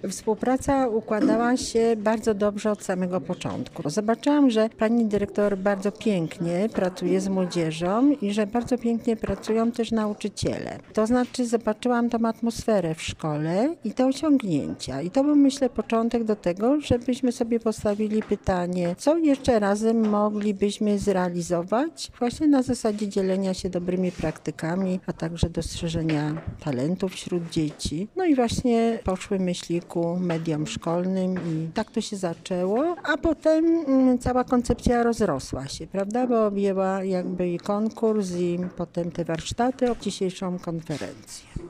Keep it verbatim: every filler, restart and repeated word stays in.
Współpraca układała się bardzo dobrze od samego początku. Zobaczyłam, że pani dyrektor bardzo pięknie pracuje z młodzieżą i że bardzo pięknie pracują też nauczyciele. To znaczy zobaczyłam tą atmosferę w szkole i te osiągnięcia. I to był, myślę, początek do tego, żebyśmy sobie postawili pytanie, co jeszcze razem moglibyśmy zrealizować właśnie na zasadzie dzielenia się dobrymi praktykami, a także dostrzeżenia talentów wśród dzieci. No i właśnie poszły myśli ku mediom szkolnym i tak to się zaczęło, a potem mm, cała koncepcja rozrosła się, prawda, bo objęła jakby i konkurs i potem te warsztaty, dzisiejszą konferencję.